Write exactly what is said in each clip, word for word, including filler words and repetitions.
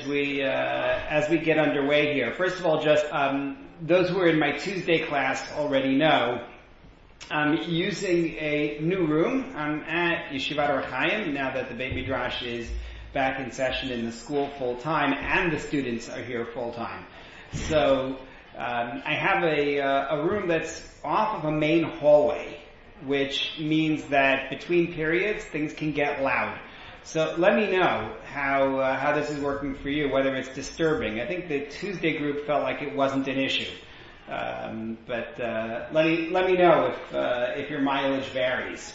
we uh, as we get underway here. First of all, just um, those who are in my Tuesday class already know I'm using a new room. I'm at Yeshivat Or Chaim now that the Beit Midrash is back in session in the school full time, and the students are here full time. So um, I have a uh, a room that's off of a main hallway, which means that between periods things can get loud. So let me know how uh, how this is working for you, whether it's disturbing. I think the Tuesday group felt like it wasn't an issue, um, but uh, let me let me know if uh, if your mileage varies.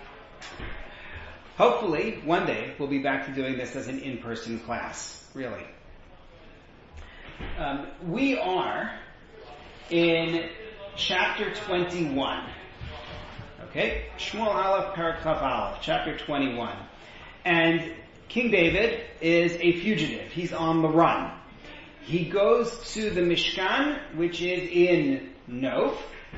Hopefully, one day we'll be back to doing this as an in-person class. Really, um, we are in chapter twenty-one. Okay, Shmuel Aleph Perek Chaf Aleph, chapter twenty-one. And King David is a fugitive. He's on the run. He goes to the Mishkan, which is in Nof,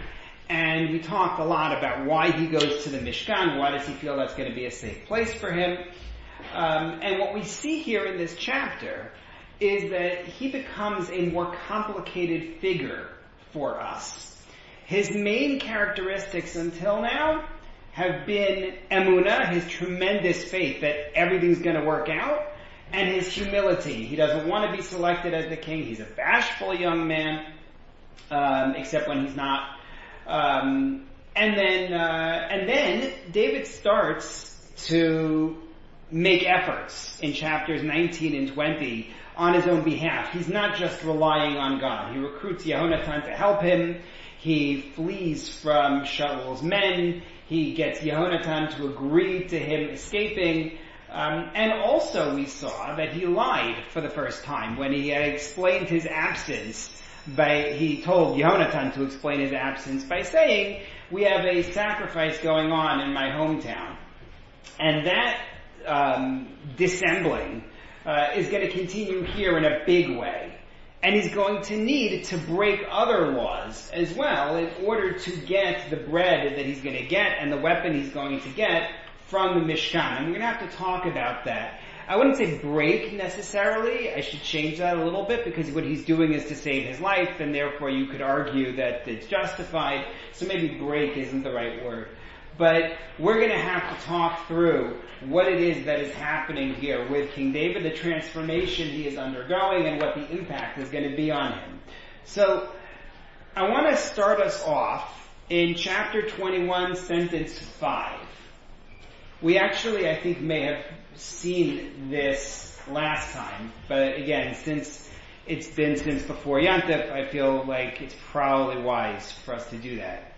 and we talked a lot about why he goes to the Mishkan. Why does he feel that's going to be a safe place for him? Um, and what we see here in this chapter is that he becomes a more complicated figure for us. His main characteristics until now have been emunah, his tremendous faith that everything's going to work out, and his humility. He doesn't want to be selected as the king. He's a bashful young man, um, except when he's not. Um, and then, uh, and then David starts to make efforts in chapters nineteen and twenty on his own behalf. He's not just relying on God. He recruits Yehonatan to help him. He flees from Shaul's men. He gets Yehonatan to agree to him escaping. Um, and also we saw that he lied for the first time when he had explained his absence by, he told Yehonatan to explain his absence by saying, we have a sacrifice going on in my hometown. And that um, dissembling uh, is going to continue here in a big way. And he's going to need to break other laws as well in order to get the bread that he's going to get and the weapon he's going to get from the Mishkan. And we're going to have to talk about that. I wouldn't say break necessarily. I should change that a little bit because what he's doing is to save his life, and therefore you could argue that it's justified. So maybe break isn't the right word. But we're going to have to talk through what it is that is happening here with King David, the transformation he is undergoing, and what the impact is going to be on him. So, I want to start us off in chapter twenty-one, sentence five. We actually, I think, may have seen this last time, but again, since it's been since before Yantif, I feel like it's probably wise for us to do that.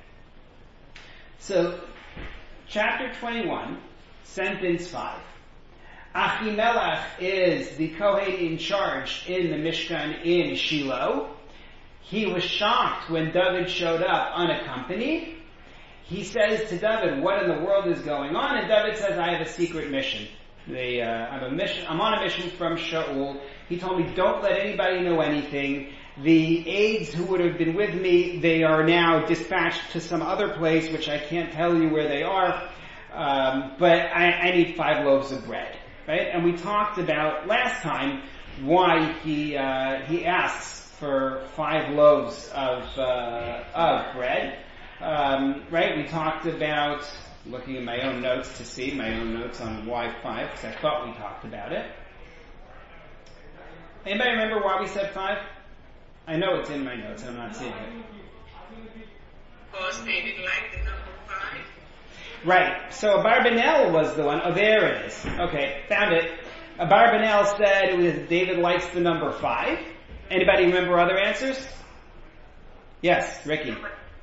So, chapter twenty-one, sentence five. Achimelech is the Kohen in charge in the Mishkan in Shiloh. He was shocked when David showed up unaccompanied. He says to David, what in the world is going on? And David says, I have a secret mission. They, uh, I'm, a mission I'm on a mission from Shaul. He told me, don't let anybody know anything. The aides who would have been with me, they are now dispatched to some other place, which I can't tell you where they are. Um, but I, I need five loaves of bread, right? And we talked about last time why he uh, he asks for five loaves of uh, of bread, um, right? We talked about looking at my own notes to see my own notes on why five, because I thought we talked about it. Anybody remember why we said five? I know it's in my notes, and I'm not seeing it. Because they didn't like the number five. Right. So Abarbanel was the one. Oh, there it is. Okay, found it. Abarbanel said it was David likes the number five. Anybody remember other answers? Yes, Ricky.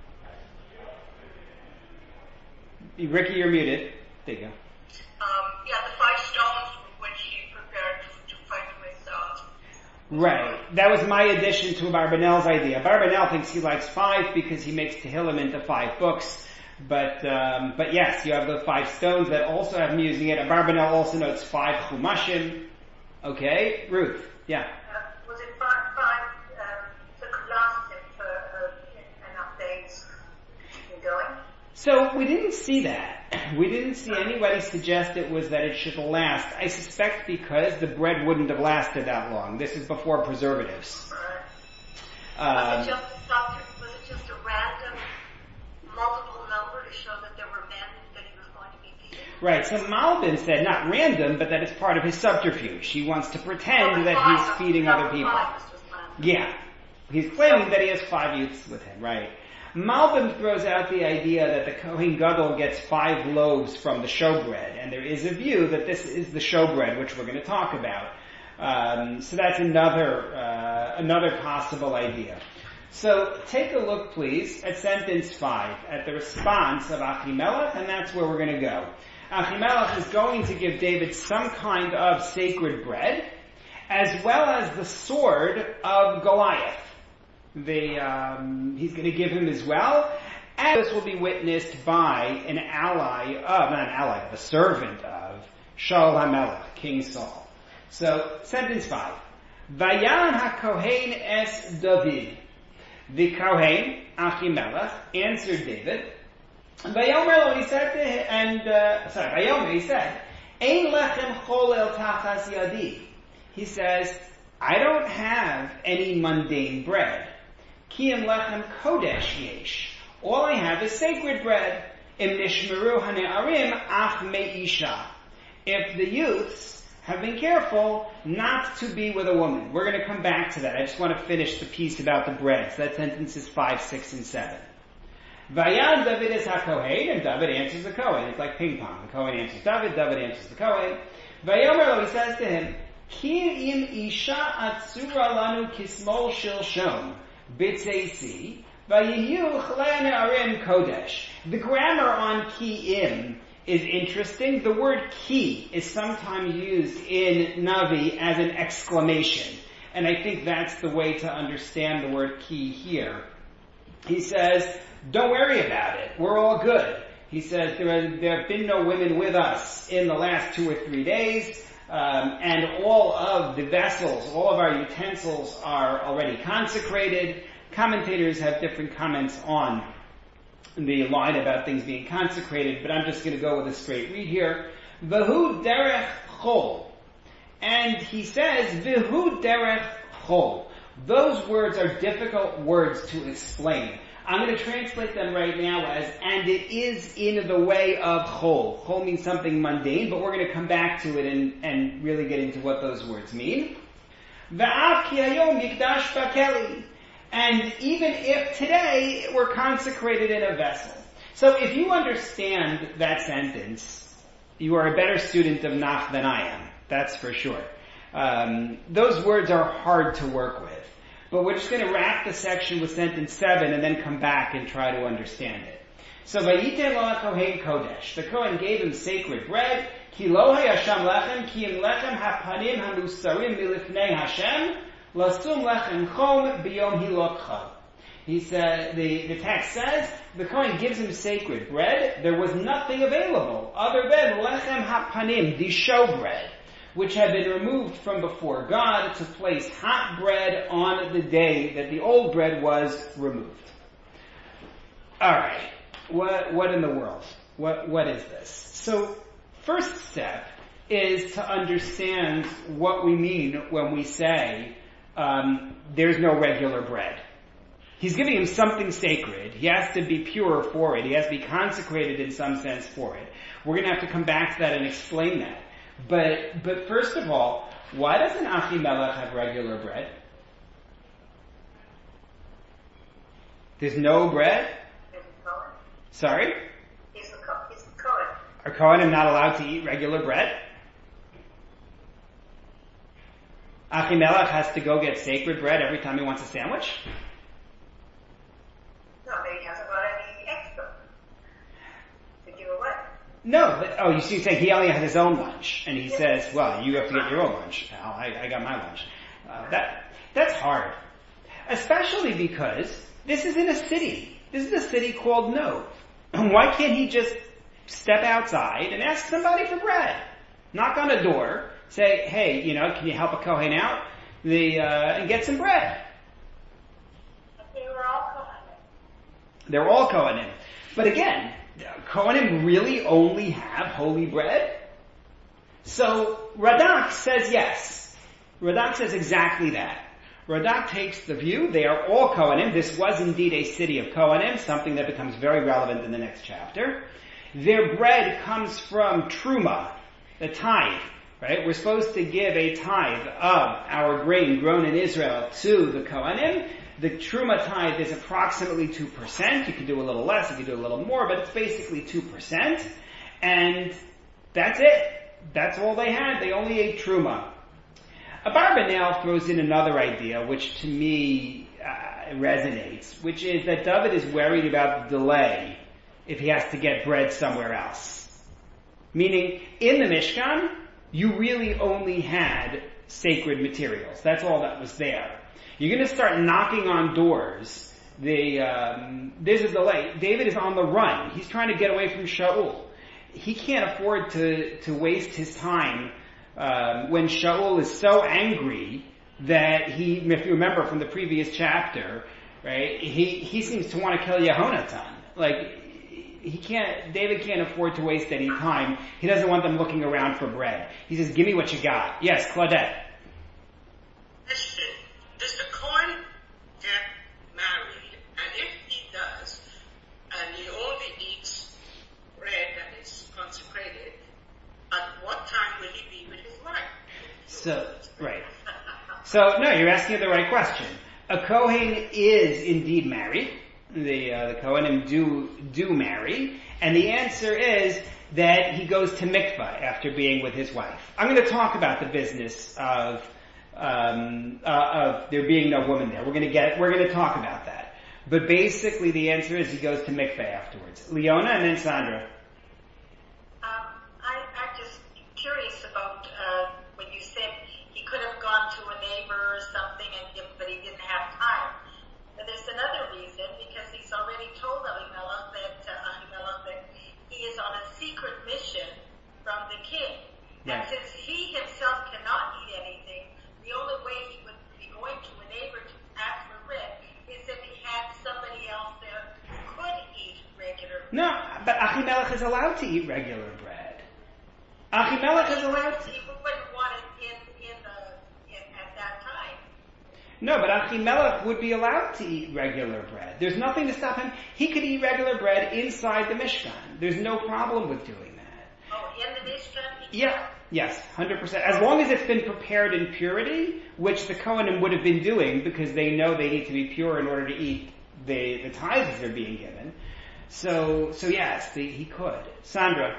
Ricky, you're muted. There you go. Um, yeah, the five stones which he prepared to fight with. Uh, Right. That was my addition to Abarbanel's idea. Abarbanel thinks he likes five because he makes Tehillim into five books. But, um, but yes, you have the five stones that also have him using it. Abarbanel also notes five Chumashim. Okay, Ruth. Yeah. Uh, was it five, five um, that could last him for uh, enough days to keep him going? So we didn't see that. we didn't see anybody suggest it was that it should last. I suspect because the bread wouldn't have lasted that long. This is before preservatives. Right. Um, was, it just, Doctor, was it just a random multiple number to show that there were men that he was going to be feeding? Right, so Malbim said not random, but that it's part of his subterfuge. He wants to pretend Oh, that five. he's feeding No, other people. five was just random. Yeah. He's claiming that he has five youths with him, right? Malbim throws out the idea that the Kohen Gadol gets five loaves from the showbread, and there is a view that this is the showbread, which we're going to talk about. Um, so that's another uh, another possible idea. So take a look, please, at sentence five, at the response of Achimelech, and that's where we're going to go. Achimelech is going to give David some kind of sacred bread, as well as the sword of Goliath. The, um, he's going to give him as well, and this will be witnessed by an ally of, not an ally, a servant of Shaul HaMelech, King Saul. So, sentence five. Vayan HaKohen es David. The Kohen, Achimelech, answered David. Vayomer, he said to him, and, uh, sorry, Vayomer, he said, Ein lechem chol el tachas yadi. He says, I don't have any mundane bread. Ki em lechem kodesh yesh. All I have is sacred bread. Im nishmeru hane'arim ach me'isha. If the youths have been careful not to be with a woman. We're going to come back to that. I just want to finish the piece about the bread. So that sentence is five, six, and seven. Vayan David is HaKohen, and David answers the Kohen. It's like ping pong. The Kohen answers David, David answers the Kohen. Vayomer lo, he says to him, Ki im isha atzura lanu kismol shilshom bitzeisi vayiyu chle ne'arim kodesh. The grammar on ki im is interesting. The word ki is sometimes used in Navi as an exclamation. And I think that's the way to understand the word ki here. He says, don't worry about it. We're all good. He says, there, are, there have been no women with us in the last two or three days. Um, and all of the vessels, all of our utensils are already consecrated. Commentators have different comments on the line about things being consecrated, but I'm just going to go with a straight read here. V'hu derech chol. And he says, V'hu derech chol. Those words are difficult words to explain. I'm going to translate them right now as, and it is in the way of chol. Chol means something mundane, but we're going to come back to it and, and really get into what those words mean. V'av ki hayom yikdash bakeli. And even if today we're consecrated in a vessel. So if you understand that sentence, you are a better student of Nach than I am. That's for sure. Um, those words are hard to work with. But we're just going to wrap the section with sentence seven and then come back and try to understand it. So Vayiten lo HaKohen Kodesh. The Kohen gave him sacred bread. Ki lo hayasham lechem, ki im lechem hapanim hamusarim milifnei Hashem. Lasum lechem chom biyom hilotcha. He said, the, the text says, the Kohen gives him sacred bread. There was nothing available other than lechem hapanim, the showbread, which had been removed from before God to place hot bread on the day that the old bread was removed. Alright, what, what in the world? What, what is this? So, first step is to understand what we mean when we say, um, there's no regular bread. He's giving him something sacred. He has to be pure for it. He has to be consecrated in some sense for it. We're going to have to come back to that and explain that. But, but first of all, why doesn't Achimelech have regular bread? There's no bread? He's a Cohen. Sorry? He's a, Co- he's a Cohen. Are Kohanim not allowed to eat regular bread? Achimelech has to go get sacred bread every time he wants a sandwich? No, maybe he hasn't got any extra to give away. No, but, oh, you see, you're saying he only has his own lunch, and he says, well, you have to get your own lunch, pal. I, I got my lunch. Uh, that, that's hard. Especially because this is in a city. This is a city called Nov. Why can't he just step outside and ask somebody for bread? Knock on a door, say, hey, you know, can you help a Kohen out? The, uh, and get some bread. They were all Kohanim. They're all Kohanim. But again, Kohanim really only have holy bread? So Radak says yes. Radak says exactly that. Radak takes the view they are all Kohanim. This was indeed a city of Kohanim, something that becomes very relevant in the next chapter. Their bread comes from Truma, the tithe, right? We're supposed to give a tithe of our grain grown in Israel to the Kohanim. The Truma tithe is approximately two percent. You could do a little less, you could do a little more, but it's basically two percent. And that's it. That's all they had. They only ate Truma. Abarbanel throws in another idea, which to me uh, resonates, which is that David is worried about the delay if he has to get bread somewhere else. Meaning, in the Mishkan, you really only had sacred materials. That's all that was there. You're going to start knocking on doors. The, um, there's a delay. David is on the run. He's trying to get away from Shaul. He can't afford to, to waste his time um, when Shaul is so angry that he, if you remember from the previous chapter, right, he, he seems to want to kill Yehonatan. Like, he can't, David can't afford to waste any time. He doesn't want them looking around for bread. He says, give me what you got. Yes, Claudette. Question. Does the Kohen get married? And if he does, and he only eats bread that is consecrated, at what time will he be with his wife? So, right. So, no, you're asking the right question. A Kohen is indeed married. The, uh, the Kohanim do, do marry. And the answer is that he goes to mikvah after being with his wife. I'm going to talk about the business of, um, uh, of there being no woman there. We're going to get, we're going to talk about that. But basically the answer is he goes to mikvah afterwards. Leona and then Sandra. Um, I, I'm just curious about uh, when you said he could have gone to a neighbor or something, and give, but he didn't have time. But there's another reason, because he's already told Ahimelech that uh, Ahimelech that he is on a secret mission from the king. And Right. since he himself cannot eat anything, the only way he would be going to a neighbor to ask for bread is if he had somebody else there who could eat regular bread. No, but Ahimelech is allowed to eat regular bread. Ahimelech is allowed to. He wouldn't want it in, in the, in, at that time. No, but Ahimelech would be allowed to eat regular bread. There's nothing to stop him. He could eat regular bread inside the Mishkan. There's no problem with doing that. Oh, in the Mishkan? Yeah, yes, one hundred percent. As long as it's been prepared in purity, which the Kohanim would have been doing because they know they need to be pure in order to eat the, the tithes they're being given. So, so yes, the, he could. Sandra.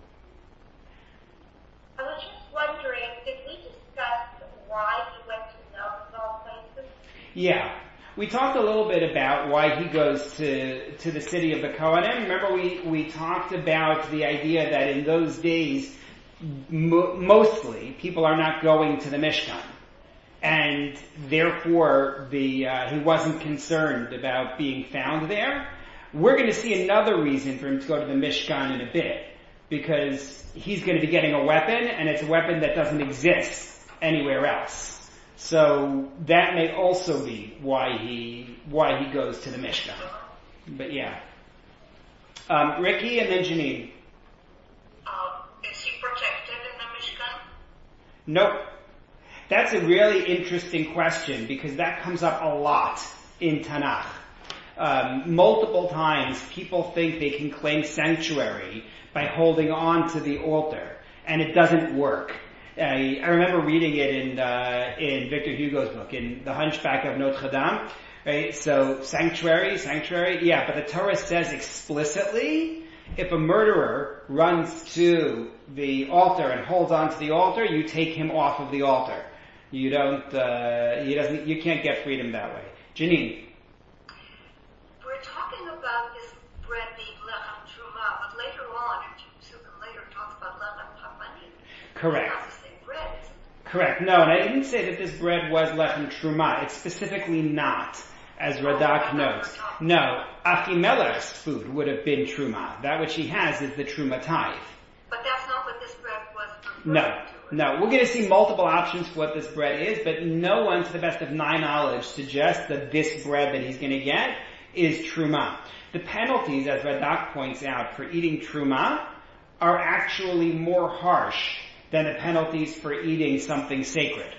I was just wondering, did we discuss why he went to those places? Yeah. We talked a little bit about why he goes to, to the city of the Kohanim. Remember we, we talked about the idea that in those days, mo- mostly, people are not going to the Mishkan. And therefore, the, uh, he wasn't concerned about being found there. We're going to see another reason for him to go to the Mishkan in a bit. Because he's going to be getting a weapon, and it's a weapon that doesn't exist anywhere else. So that may also be why he why he goes to the Mishkan. But yeah. Um, Ricky and then Janine. Um, is he protected in the Mishkan? Nope. That's a really interesting question because that comes up a lot in Tanakh. Um, multiple times people think they can claim sanctuary by holding on to the altar, and it doesn't work. I, I remember reading it in uh, in Victor Hugo's book, in The Hunchback of Notre Dame. Right? So sanctuary, sanctuary, yeah, but the Torah says explicitly, if a murderer runs to the altar and holds on to the altar, you take him off of the altar. You don't, uh, he doesn't, you can't get freedom that way. Janine. We're talking about this bread being lechem truma, but later on, Sukkah later talks about lechem hamani. Correct. It's not the same bread, is it? Correct. No, and I didn't say that this bread was lechem truma. It's specifically not, as Radak notes. No, Ahimelech's food would have been truma. That which he has is the truma tithe. But that's not what this bread was referring No, to. no. We're going to see multiple options for what this bread is, but no one, to the best of my knowledge, suggests that this bread that he's going to get is truma. The penalties, as Radak points out, for eating truma are actually more harsh than the penalties for eating something sacred.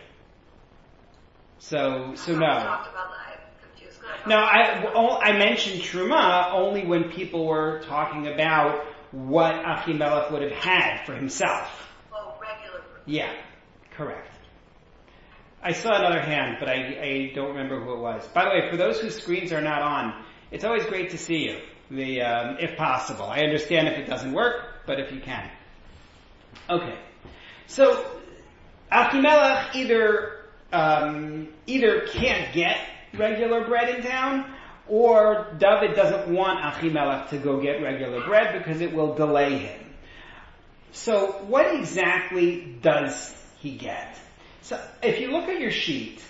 So, so no. Talked about that. I'm confused. No, I, I mentioned truma only when people were talking about what Achimelech would have had for himself. Oh, regular. Yeah, correct. I saw another hand, but I, I don't remember who it was. By the way, for those whose screens are not on, it's always great to see you, the, um, if possible. I understand if it doesn't work, but if you can. Okay. So, Achimelech either, um, either can't get regular bread in town, or David doesn't want Achimelech to go get regular bread because it will delay him. So, what exactly does he get? So, if you look at your sheet,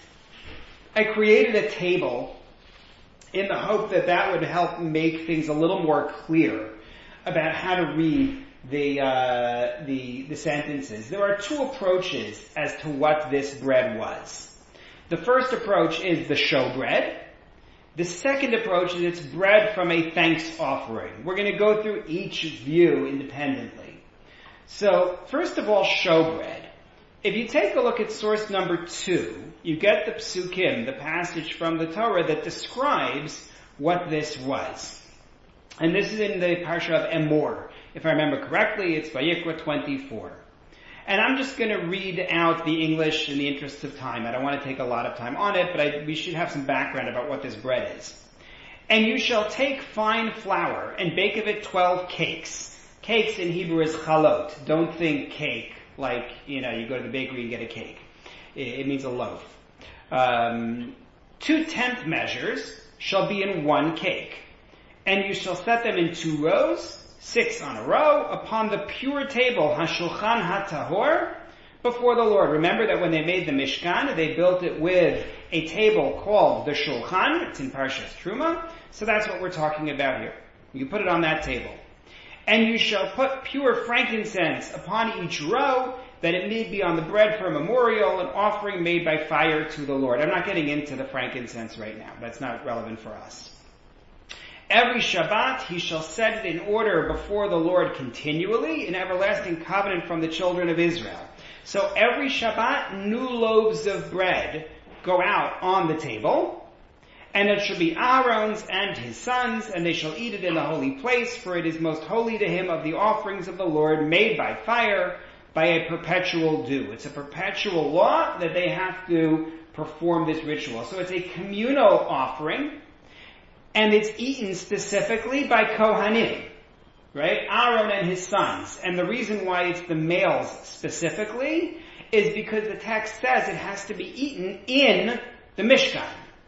I created a table in the hope that that would help make things a little more clear about how to read the uh, the the sentences. There are two approaches as to what this bread was. The first approach is the showbread. The second approach is it's bread from a thanks offering. We're going to go through each view independently. So, first of all, showbread. If you take a look at source number two, you get the psukim, the passage from the Torah that describes what this was. And this is in the parsha of Emor. If I remember correctly, it's Vayikra twenty-four. And I'm just going to read out the English in the interest of time. I don't want to take a lot of time on it, but I, we should have some background about what this bread is. And you shall take fine flour and bake of it twelve cakes. Cakes in Hebrew is chalot. Don't think cake like, you know, you go to the bakery and get a cake. It, it means a loaf. Um, two tenth measures shall be in one cake. And you shall set them in two rows, six on a row, upon the pure table, Hashulchan HaTahor, before the Lord. Remember that when they made the Mishkan, they built it with a table called the Shulchan. It's in Parshas Truma. So that's what we're talking about here. You put it on that table. And you shall put pure frankincense upon each row, that it may be on the bread for a memorial, an offering made by fire to the Lord. I'm not getting into the frankincense right now. That's not relevant for us. Every Shabbat he shall set it in order before the Lord continually, in everlasting covenant from the children of Israel. So every Shabbat, new loaves of bread go out on the table, and it shall be Aaron's and his sons, and they shall eat it in the holy place, for it is most holy to him of the offerings of the Lord, made by fire, by a perpetual due. It's a perpetual law that they have to perform this ritual. So it's a communal offering, and it's eaten specifically by Kohanim, right? Aaron and his sons. And the reason why it's the males specifically is because the text says it has to be eaten in the Mishkan.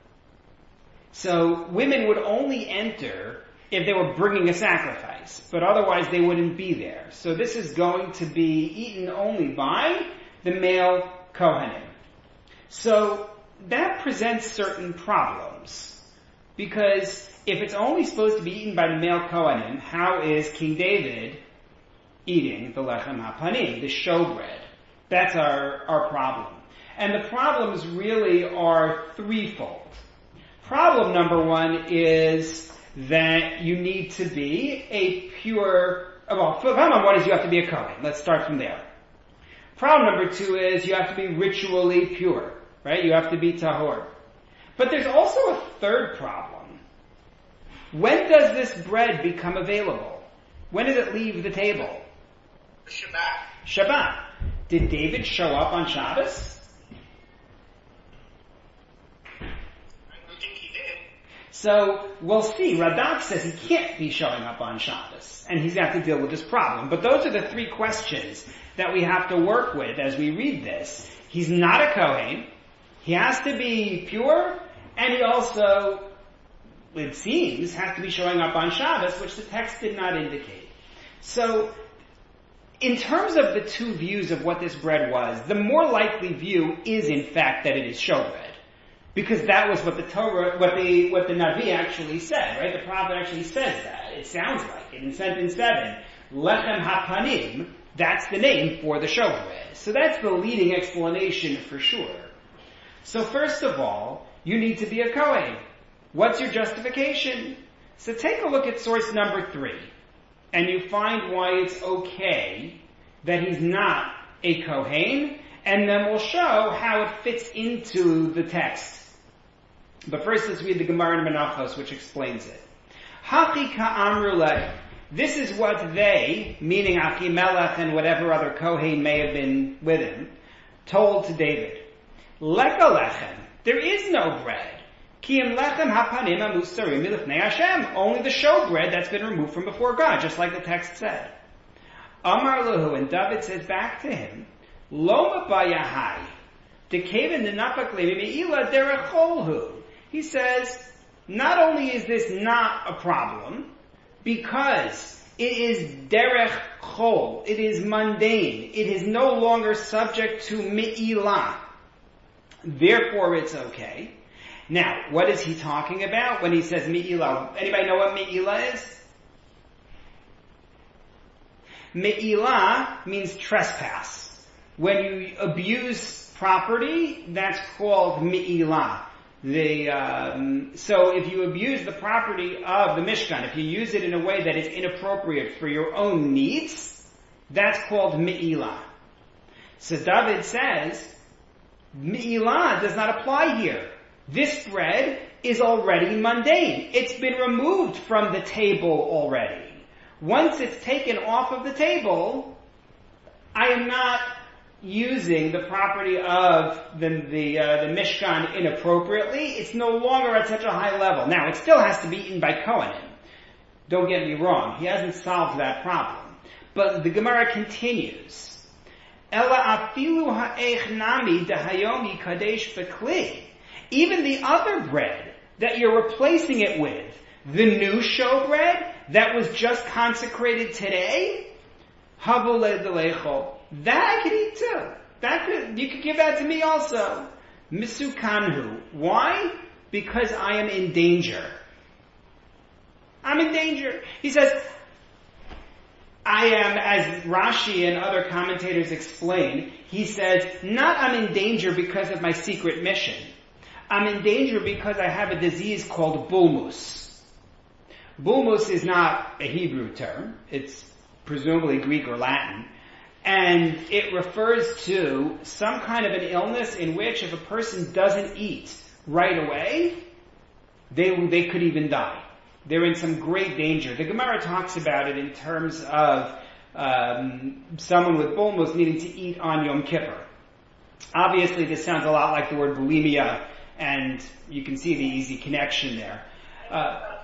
So women would only enter if they were bringing a sacrifice, but otherwise they wouldn't be there. So this is going to be eaten only by the male Kohanim. So that presents certain problems, because if it's only supposed to be eaten by the male Kohanim, how is King David eating the Lechem HaPanim, the showbread? That's our, our problem. And the problems really are threefold. Problem number one is that you need to be a pure, well, problem one is you have to be a Kohen. Let's start from there. Problem number two is you have to be ritually pure, right? You have to be tahor. But there's also a third problem. When does this bread become available? When does it leave the table? Shabbat. Shabbat. Did David show up on Shabbos? So, we'll see. Radak says he can't be showing up on Shabbos, and he's got to deal with this problem. But those are the three questions that we have to work with as we read this. He's not a Kohen, he has to be pure, and he also, it seems, has to be showing up on Shabbos, which the text did not indicate. So, in terms of the two views of what this bread was, the more likely view is, in fact, that it is showbread. Because that was what the Torah, what the, what the Navi actually said, right? The prophet actually says that. It sounds like it in sentence seven. Lechem HaPanim, that's the name for the showbread. So that's the leading explanation for sure. So first of all, you need to be a Kohen. What's your justification? So take a look at source number three, and you find why it's okay that he's not a Kohen, and then we'll show how it fits into the text. But first let's read the Gemara in Menachos, which explains it. Hachi ka'amru leh. This is what they, meaning Achimelech and whatever other Kohen may have been with him, told to David. Leka lechem. There is no bread. Ki im lechem hapanim hamusarim milifnei Hashem. Only the showbread that's been removed from before God, just like the text said. Amar lahu, and David says back to him, Lo ma'bayahai. Dekevin nenapak levi me'ila derech. He says, not only is this not a problem, because it is derech chol, it is mundane, it is no longer subject to me'ilah. Therefore it's okay. Now, what is he talking about when he says me'ilah? Anybody know what me'ilah is? Me'ilah means trespass. When you abuse property, that's called me'ilah. The, um, so if you abuse the property of the Mishkan, if you use it in a way that is inappropriate for your own needs, that's called me'ilah. So David says, me'ilah does not apply here. This bread is already mundane. It's been removed from the table already. Once it's taken off of the table, I am not using the property of the the, uh, the Mishkan inappropriately. It's no longer at such a high level. Now, it still has to be eaten by Kohanim. Don't get me wrong. He hasn't solved that problem. But the Gemara continues. Ela afilu ha'ech nami dahayomi kadesh v'kli. Even the other bread that you're replacing it with, the new showbread that was just consecrated today, havole delechol. That I could eat too. That could, you could give that to me also. Misukanhu. Why? Because I am in danger. I'm in danger. He says, I am, as Rashi and other commentators explain, he says, not I'm in danger because of my secret mission. I'm in danger because I have a disease called bulmus. Bulmus is not a Hebrew term. It's presumably Greek or Latin. And it refers to some kind of an illness in which if a person doesn't eat right away, they they could even die. They're in some great danger. The Gemara talks about it in terms of um, someone with bulmus needing to eat on Yom Kippur. Obviously, this sounds a lot like the word bulimia, and you can see the easy connection there. Uh,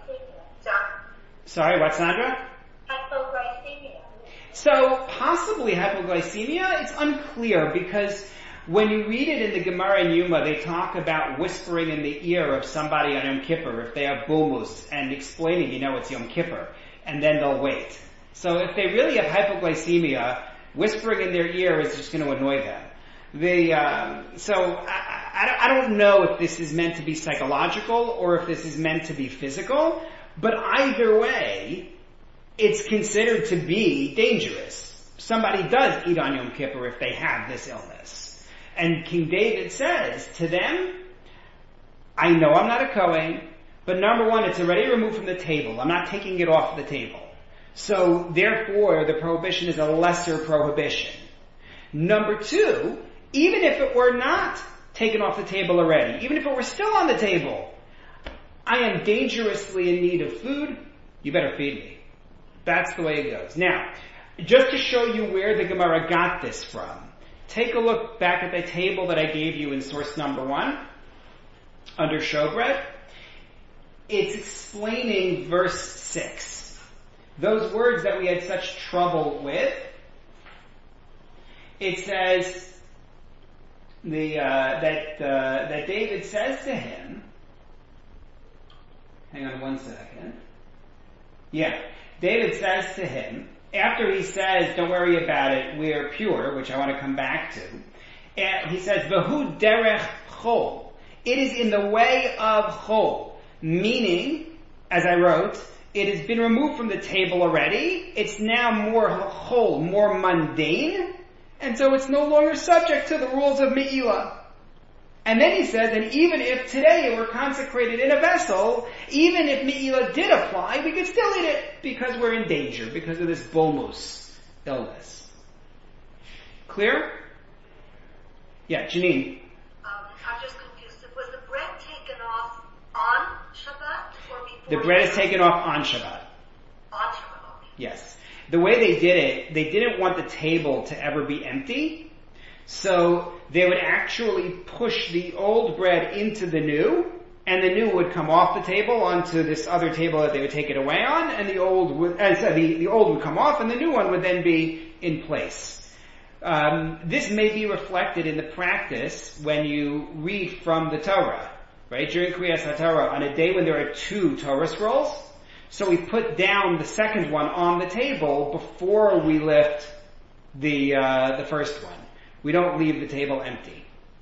sorry, what, Sandra? Hypoglycemia. So, possibly hypoglycemia, it's unclear because when you read it in the Gemara and Yuma, they talk about whispering in the ear of somebody on Yom Kippur if they have bulmus and explaining, you know, it's Yom Kippur, and then they'll wait. So if they really have hypoglycemia, whispering in their ear is just going to annoy them. The, um, so I, I, I don't know if this is meant to be psychological or if this is meant to be physical, but either way, it's considered to be dangerous. Somebody does eat on Yom Kippur if they have this illness. And King David says to them, I know I'm not a Kohen, but number one, it's already removed from the table. I'm not taking it off the table. So therefore, the prohibition is a lesser prohibition. Number two, even if it were not taken off the table already, even if it were still on the table, I am dangerously in need of food, you better feed me. That's the way it goes. Now, just to show you where the Gemara got this from, take a look back at the table that I gave you in source number one, under showbread. It's explaining verse six. Those words that we had such trouble with. It says the uh, that uh, that David says to him. Hang on one second. Yeah. David says to him, after he says, don't worry about it, we're pure, which I want to come back to, and he says, V'hu derech chol. It is in the way of chol. Meaning, as I wrote, it has been removed from the table already. It's now more chol, more mundane, and so it's no longer subject to the rules of Me'ilah. And then he says, and even if today it were consecrated in a vessel, even if Me'ilah did apply, we could still eat it because we're in danger, because of this bulmus illness. Clear? Yeah, Janine. Um, I'm just confused. Was the bread taken off on Shabbat or before? The bread is taken off on Shabbat. On Shabbat, okay. Yes. The way they did it, they didn't want the table to ever be empty. So they would actually push the old bread into the new, and the new would come off the table onto this other table that they would take it away on, and the old would, and so the, the old would come off, and the new one would then be in place. Um, this may be reflected in the practice when you read from the Torah, right? During Kriyas HaTorah, on a day when there are two Torah scrolls, so we put down the second one on the table before we lift the uh, the first one. We don't leave the table empty.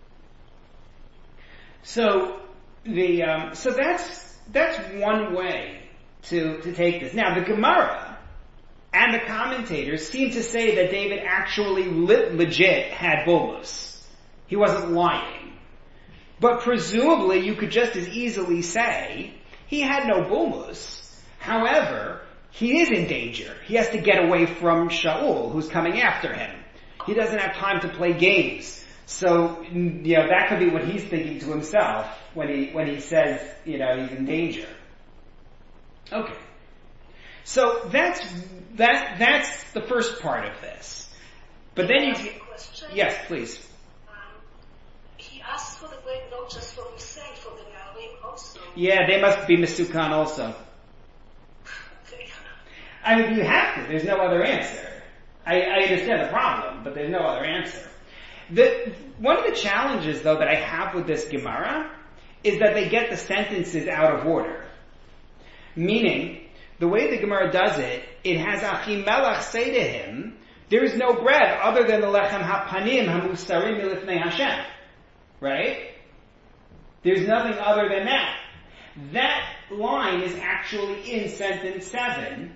So the um, so that's that's one way to to take this. Now the Gemara and the commentators seem to say that David actually le- legit had bulmus. He wasn't lying. But presumably you could just as easily say he had no bulmus. However, he is in danger. He has to get away from Shaul, who's coming after him. He doesn't have time to play games. So, you know, that could be what he's thinking to himself when he, when he says, you know, he's in danger. Okay. So that's, that, that's the first part of this. But then you, Can I ask a question? yes, please. Um, he asked for the bread not just for himself, for the Na'arim also. Yeah, they must be Misukan also. Okay. I mean, you have to. There's no other answer. I, I understand the problem, but there's no other answer. The, one of the challenges, though, that I have with this Gemara is that they get the sentences out of order. Meaning, the way the Gemara does it, it has Achimelech say to him, there is no bread other than the lechem hapanim hamusarim milifnei Hashem. Right? There's nothing other than that. That line is actually in sentence seven.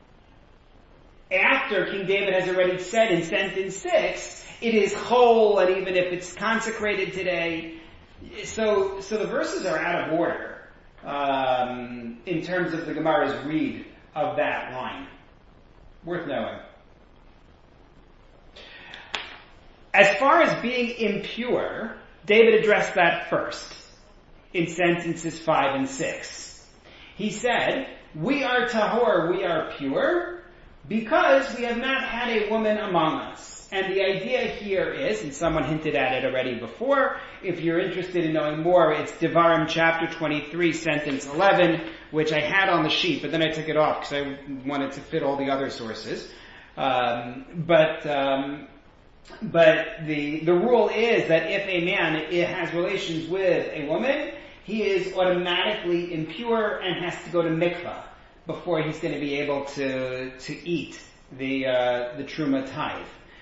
After King David has already said in sentence six, it is whole, and even if it's consecrated today. So, so the verses are out of order, um, in terms of the Gemara's read of that line. Worth knowing. As far as being impure, David addressed that first, in sentences five and six. He said, we are tahor, we are pure, because we have not had a woman among us. And the idea here is, and someone hinted at it already before, if you're interested in knowing more, it's Devarim chapter twenty-three, sentence eleven, which I had on the sheet, but then I took it off because I wanted to fit all the other sources. Um, but um, but the the rule is that if a man it has relations with a woman, he is automatically impure and has to go to mikvah before he's going to be able to to eat the uh, the truma tithe.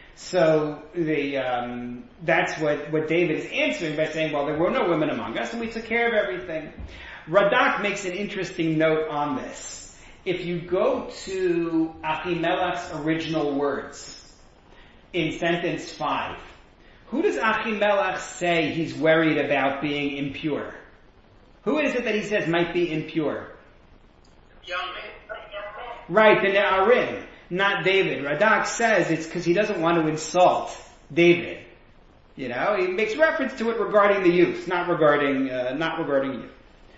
So the um, that's what, what David is answering by saying, well, there were no women among us, and we took care of everything. Radak makes an interesting note on this. If you go to Achimelech's original words in sentence five, who does Achimelech say he's worried about being impure? Who is it that he says might be impure? Young men. Right, the Ne'arim, not David. Radak says it's because he doesn't want to insult David. You know, he makes reference to it regarding the youth, not regarding, uh, not regarding you.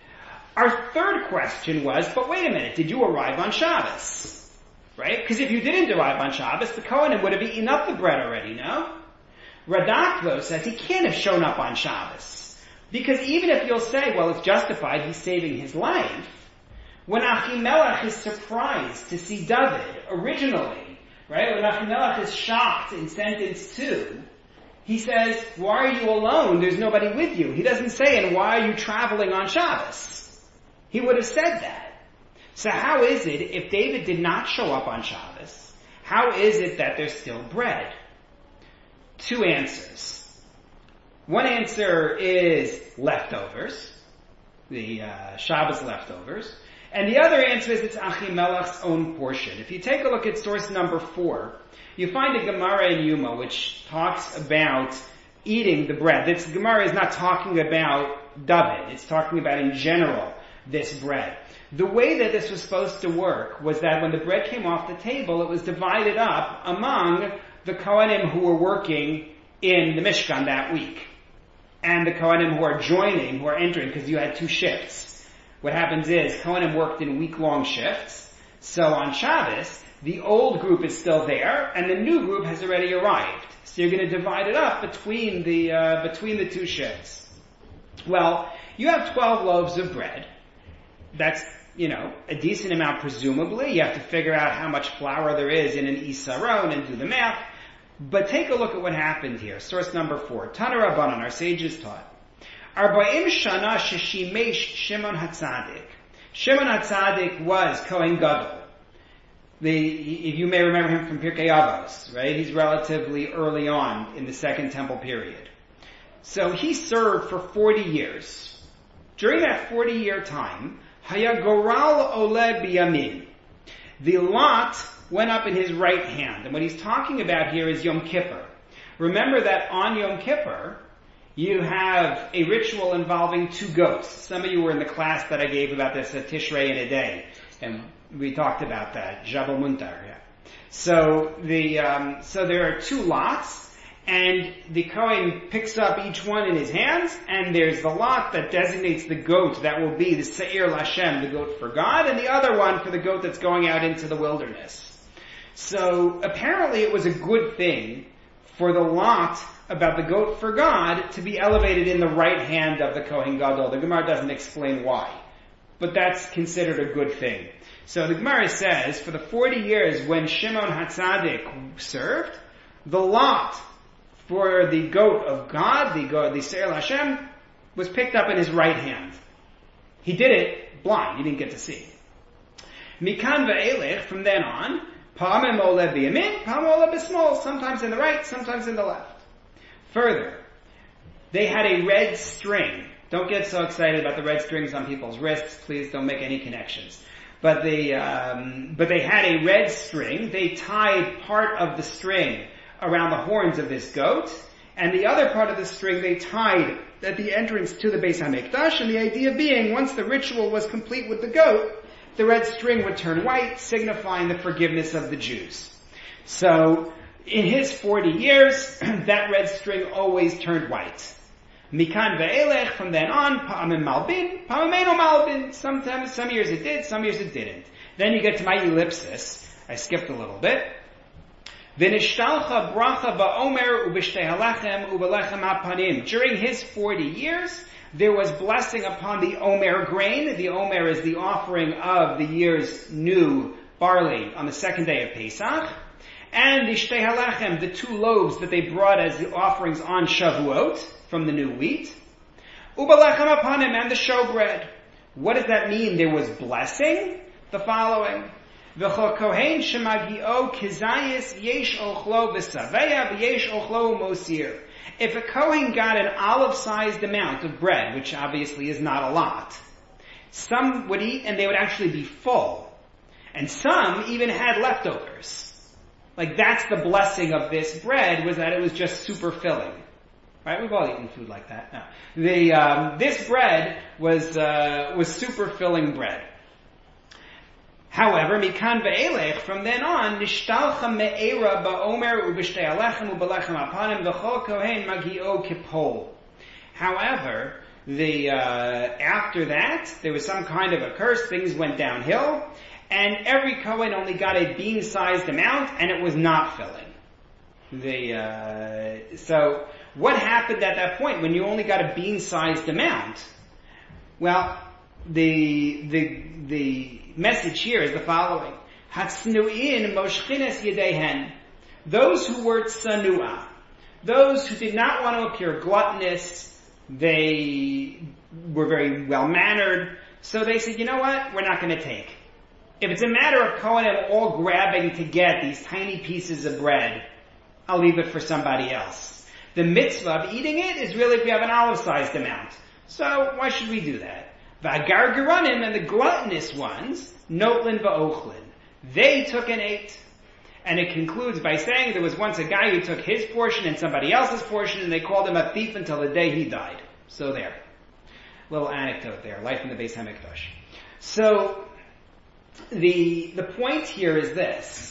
Our third question was, but wait a minute, did you arrive on Shabbos? Right? Because if you didn't arrive on Shabbos, the Kohanim would have eaten up the bread already, no? Radak, though, says he can't have shown up on Shabbos. Because even if you'll say, well, it's justified, he's saving his life, when Achimelech is surprised to see David originally, right? When Achimelech is shocked in sentence two, he says, why are you alone? There's nobody with you. He doesn't say, and why are you traveling on Shabbos? He would have said that. So how is it, if David did not show up on Shabbos, how is it that there's still bread? Two answers. One answer is leftovers, the uh, Shabbos leftovers. And the other answer is it's Achimelech's own portion. If you take a look at source number four, you find a Gemara in Yuma which talks about eating the bread. This Gemara is not talking about David. It's talking about in general this bread. The way that this was supposed to work was that when the bread came off the table, it was divided up among the Kohanim who were working in the Mishkan that week. And the Kohanim who are joining, who are entering, because you had two shifts. What happens is, Kohanim worked in week-long shifts. So on Shabbos, the old group is still there, and the new group has already arrived. So you're going to divide it up between the, uh, between the two shifts. Well, you have twelve loaves of bread. That's, you know, a decent amount presumably. You have to figure out how much flour there is in an isaron and do the math. But take a look at what happened here. Source number four. Tana Rabbanan, our sages taught. Arba'im shana sheshimesh Shimon HaTzadik. Shimon HaTzadik was Kohen Gadol. The, if you may remember him from Pirkei Avos, right? He's relatively early on in the Second Temple period. So he served for forty years. During that forty year time, Haya Goral Ole Biyamin. The lot went up in his right hand. And what he's talking about here is Yom Kippur. Remember that on Yom Kippur, you have a ritual involving two goats. Some of you were in the class that I gave about this, a Tishrei in a day. And we talked about that, Jabal Muntar. Yeah. So the, um, so there are two lots, and the Kohen picks up each one in his hands, and there's the lot that designates the goat that will be the Seir Lashem, the goat for God, and the other one for the goat that's going out into the wilderness. So apparently it was a good thing for the lot about the goat for God to be elevated in the right hand of the Kohen Gadol. The Gemara doesn't explain why, but that's considered a good thing. So the Gemara says, for the forty years when Shimon HaTzadik served, the lot for the goat of God, the goat, the Seir Hashem, was picked up in his right hand. He did it blind. He didn't get to see. Mikan ve'elech, from then on, pa'amim ole b'yamin, pa'amim ole b'smol, sometimes in the right, sometimes in the left. Further, they had a red string. Don't get so excited about the red strings on people's wrists. Please don't make any connections. But they, um, but they had a red string. They tied part of the string around the horns of this goat, and the other part of the string they tied at the entrance to the Beis HaMikdash, and the idea being, once the ritual was complete with the goat, the red string would turn white, signifying the forgiveness of the Jews. So, in his forty years, that red string always turned white. Mikan ve'elech, from then on, pa'amim malbin, pa'amim malbin. Sometimes, some years it did, some years it didn't. Then you get to my ellipsis. I skipped a little bit. V'nishtalcha bracha ba'omer u'b'shtei halechem u'b'lechem ha'panim. During his forty years, there was blessing upon the omer grain. The omer is the offering of the year's new barley on the second day of Pesach. And the shtei halechem, the two loaves that they brought as the offerings on Shavuot, from the new wheat. U'b'lechem ha'panim, and the showbread. What does that mean? There was blessing? The following. V'chol kohen shemagio kizayis yesh ochlo v'saveya v'yesh ochlo mosir. If a kohen got an olive-sized amount of bread, which obviously is not a lot, some would eat and they would actually be full. And some even had leftovers. Like that's the blessing of this bread, was that it was just super filling. Right? We've all eaten food like that. No. The, um, this bread was, uh, was super filling bread. However, mikan ve'elech, from then on, nishtalcha me'era ba'omer u'b'shtei alechem u'b'lechem apanim v'chol kohen magio kipol. However, the, uh, after that, there was some kind of a curse, things went downhill, and every kohen only got a bean-sized amount, and it was not filling. The, uh, so, what happened at that point when you only got a bean-sized amount? Well, the, the, the message here is the following. Hatznu'in moshchines yedehen. Those who were tsanua, those who did not want to appear gluttonous, they were very well-mannered, so they said, you know what, we're not going to take. If it's a matter of Kohanim all grabbing to get these tiny pieces of bread, I'll leave it for somebody else. The mitzvah of eating it is really if you have an olive-sized amount. So why should we do that? V'agargaranim, and the gluttonous ones, notlin va'ochlin, they took and ate. And it concludes by saying there was once a guy who took his portion and somebody else's portion, and they called him a thief until the day he died. So there. Little anecdote there. Life in the Beis HaMikdash. So, the, the point here is this.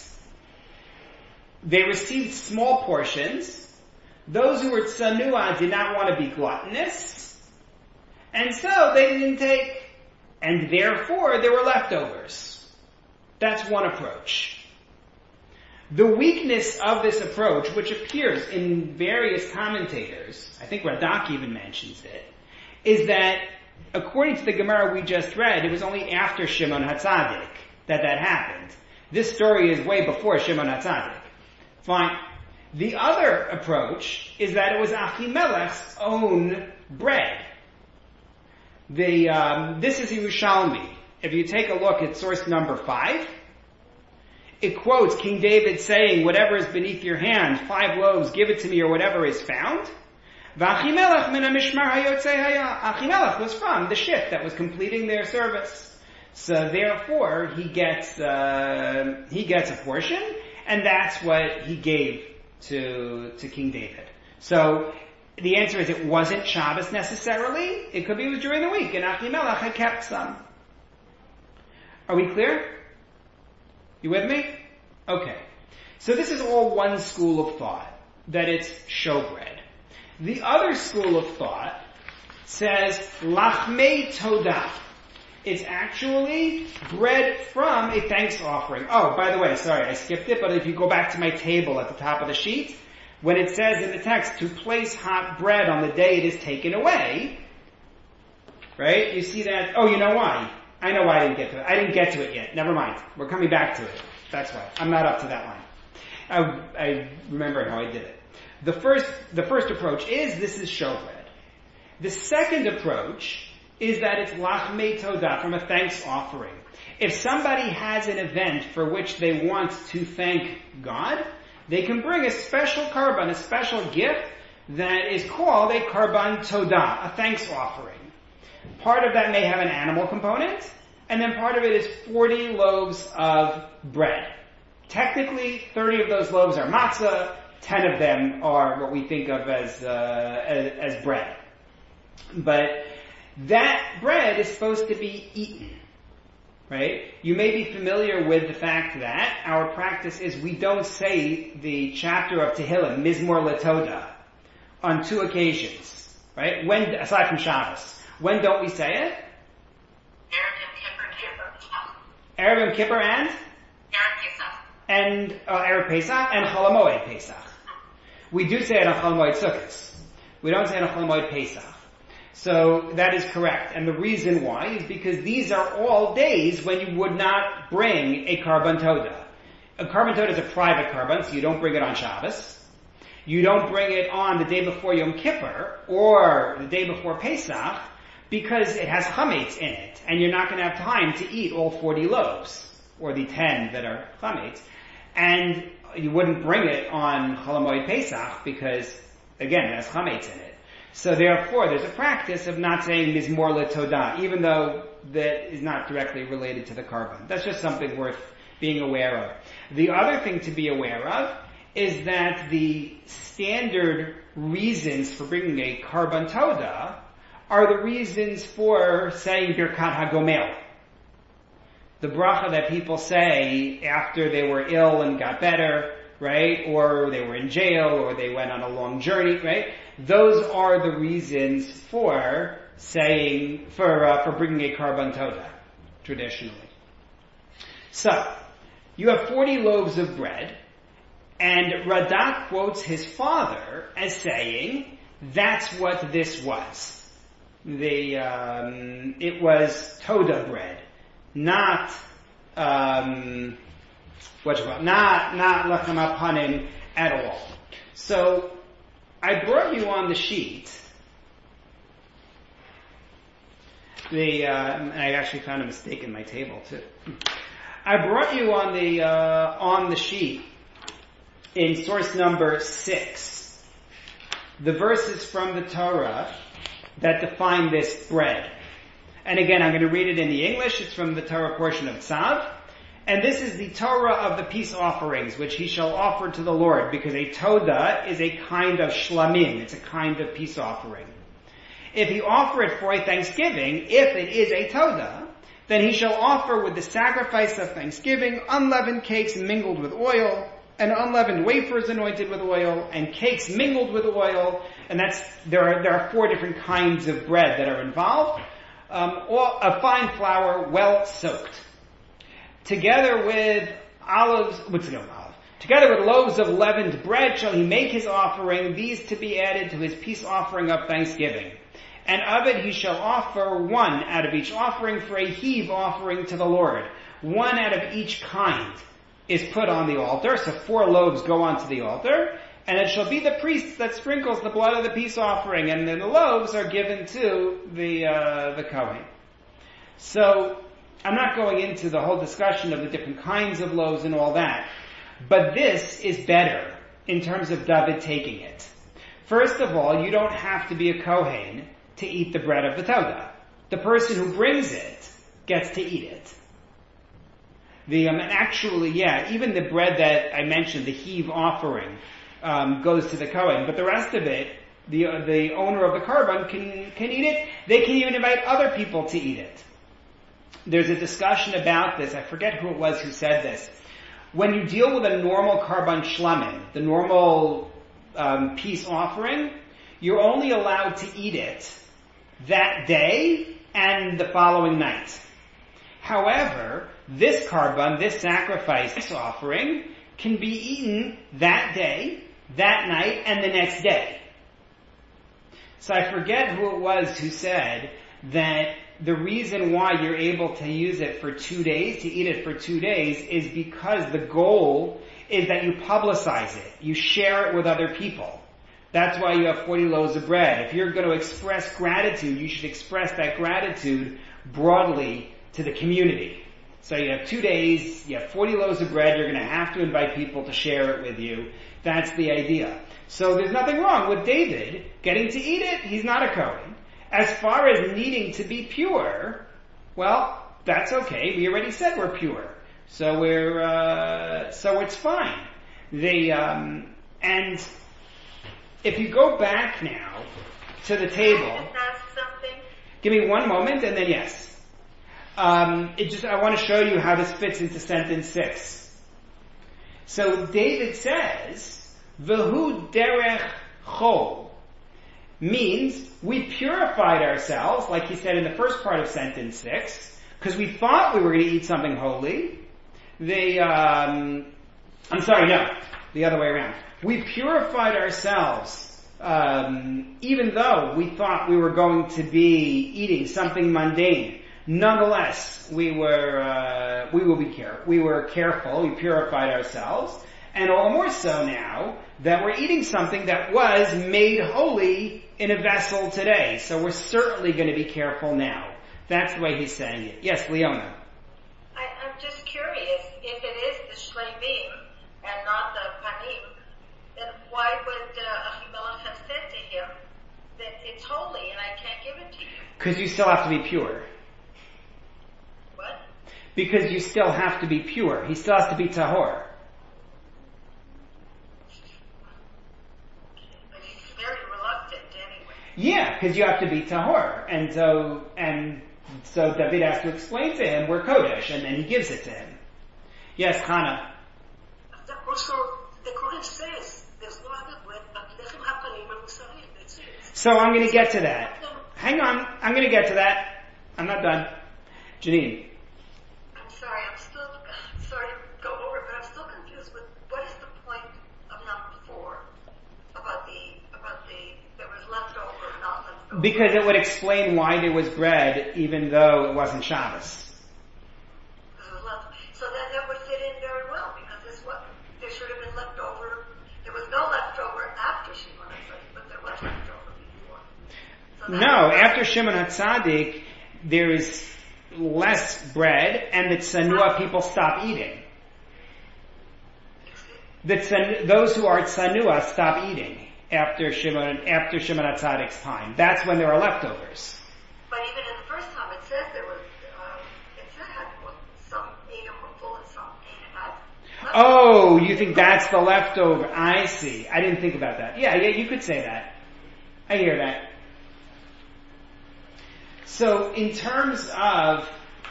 They received small portions. Those who were tsanua did not want to be gluttonous. And so they didn't take, and therefore there were leftovers. That's one approach. The weakness of this approach, which appears in various commentators, I think Radak even mentions it, is that according to the Gemara we just read, it was only after Shimon HaTzadik that that happened. This story is way before Shimon HaTzadik. Fine. The other approach is that it was Achimelech's own bread. The, um, this is Yerushalmi. If you take a look at source number five, it quotes King David saying, whatever is beneath your hand, five loaves, give it to me, or whatever is found. V'Achimelech min ha-mishmar hayotzei haya. Achimelech was from the ship that was completing their service. So therefore, he gets, uh, he gets a portion, and that's what he gave to, to King David. So, the answer is it wasn't Shabbos necessarily. It could be it was during the week, and Achimelech had kept some. Are we clear? You with me? Okay. So this is all one school of thought, that it's showbread. The other school of thought says lachmei todah. It's actually bread from a thanks offering. Oh, by the way, sorry, I skipped it, but if you go back to my table at the top of the sheet, when it says in the text to place hot bread on the day it is taken away, right? You see that, oh, you know why? I know why I didn't get to it. I didn't get to it yet. Never mind. We're coming back to it. That's why. I'm not up to that line. I, I remember how I did it. The first, the first approach is this is showbread. The second approach is that it's lachmei todah, from a thanks offering. If somebody has an event for which they want to thank God, they can bring a special karban, a special gift that is called a karban todah, a thanks offering. Part of that may have an animal component, and then part of it is forty loaves of bread. Technically, thirty of those loaves are matzah, ten of them are what we think of as, uh, as, as bread. But that bread is supposed to be eaten, right? You may be familiar with the fact that our practice is we don't say the chapter of Tehillim, Mizmor LeTodah, on two occasions, right? When, aside from Shabbos. When don't we say it? Erev Yom Kippur and? Erev Pesach. And, uh, Erev Pesach and Chol HaMoed Pesach. We do say it on Chol HaMoed Sukkos. We don't say it on Chol HaMoed Pesach. So that is correct. And the reason why is because these are all days when you would not bring a karban todah. A karban todah is a private karban, so you don't bring it on Shabbos. You don't bring it on the day before Yom Kippur or the day before Pesach because it has chametz in it, and you're not going to have time to eat all forty loaves or the ten that are chametz. And you wouldn't bring it on Chol HaMoed Pesach because, again, it has chametz in it. So therefore, there's a practice of not saying Mizmor LeTodah, even though that is not directly related to the karban. That's just something worth being aware of. The other thing to be aware of is that the standard reasons for bringing a karban todah are the reasons for saying Birkat HaGomel. The bracha that people say after they were ill and got better, right? Or they were in jail, or they went on a long journey, right? Those are the reasons for saying, for, uh, for bringing a karban todah, traditionally. So, you have forty loaves of bread, and Radak quotes his father as saying, that's what this was. The, um, it was todah bread, not, um, what you call it, not, not lechem hapanim at all. So, I brought you on the sheet the, uh, and I actually found a mistake in my table too. I brought you on the, uh, on the sheet in source number six, the verses from the Torah that define this bread. And again, I'm going to read it in the English. It's from the Torah portion of Tzav. And this is the Torah of the peace offerings, which he shall offer to the Lord, because a toda is a kind of shlamim. It's a kind of peace offering. If he offer it for a thanksgiving, if it is a toda, then he shall offer with the sacrifice of thanksgiving unleavened cakes mingled with oil, and unleavened wafers anointed with oil, and cakes mingled with oil. And that's, there are, there are four different kinds of bread that are involved. Um, or a fine flour, well soaked. Together with olives, what's it called, olive? Together with loaves of leavened bread shall he make his offering, these to be added to his peace offering of thanksgiving. And of it he shall offer one out of each offering for a heave offering to the Lord. One out of each kind is put on the altar, so four loaves go onto the altar, and it shall be the priest that sprinkles the blood of the peace offering, and then the loaves are given to the, uh, the Kohen. So, I'm not going into the whole discussion of the different kinds of loaves and all that, but this is better in terms of David taking it. First of all, you don't have to be a Kohen to eat the bread of the Todah. The person who brings it gets to eat it. The um, and actually, yeah, even the bread that I mentioned, the heave offering, um, goes to the Kohen, but the rest of it, the uh, the owner of the korban can can eat it. They can even invite other people to eat it. There's a discussion about this. I forget who it was who said this. When you deal with a normal karban shlamim, the normal um, peace offering, you're only allowed to eat it that day and the following night. However, this karban, this sacrifice offering, can be eaten that day, that night, and the next day. So I forget who it was who said that the reason why you're able to use it for two days, to eat it for two days, is because the goal is that you publicize it. You share it with other people. That's why you have forty loaves of bread. If you're going to express gratitude, you should express that gratitude broadly to the community. So you have two days, you have forty loaves of bread, you're going to have to invite people to share it with you. That's the idea. So there's nothing wrong with David getting to eat it. He's not a Kohen. As far as needing to be pure, well, that's okay. We already said we're pure. So we're, uh, so it's fine. The, um, and if you go back now to the table. Can I ask something? Give me one moment and then yes. Um, it just, I want to show you how this fits into sentence six. So David says, V'hu derech chol, means we purified ourselves, like he said in the first part of sentence six, because we thought we were going to eat something holy. They, um, I'm sorry, no, the other way around. We purified ourselves, um, even though we thought we were going to be eating something mundane. Nonetheless, we were, uh, we will be care, we were careful, we purified ourselves, and all more so now that we're eating something that was made holy in a vessel today. So we're certainly going to be careful now. That's the way he's saying it. Yes, Leona. I, I'm just curious, if it is the shleimim and not the panim, then why would uh, Ahimelech have said to him that it's holy and I can't give it to you? Because you still have to be pure. What? Because you still have to be pure. He still has to be tahor. But he's very reluctant anyway. Yeah, because you have to be tahor. And so, and so David has to explain to him, we're Kodesh, and then he gives it to him. Yes, Hannah. Also, the Kohen says there's no other bread but lechem hapanim and musarif. That's it. So I'm going to get to that. Hang on, I'm going to get to that. I'm not done. Janine. I'm sorry, I'm still sorry to go over it, but I'm still confused with what is the point of number four about the about the there was leftover, not leftover. Because it would explain why there was bread, even though it wasn't Shabbos. So then that would fit in very well, because this what there should have been leftover. There was no leftover after Shimon HaTzadik, but there was leftover before. So No, after Shimon HaTzadik, there is less bread, and the Tsanua people stop eating. The tsan, those who are Tsanua stop eating after Shimon, after Shimon HaTzadik's time. That's when there are leftovers. But even in the first time, it says there was, um, it said had some ate them were full and some Oh, you think that's the leftover? I see. I didn't think about that. Yeah, yeah, you could say that. I hear that. So in terms of,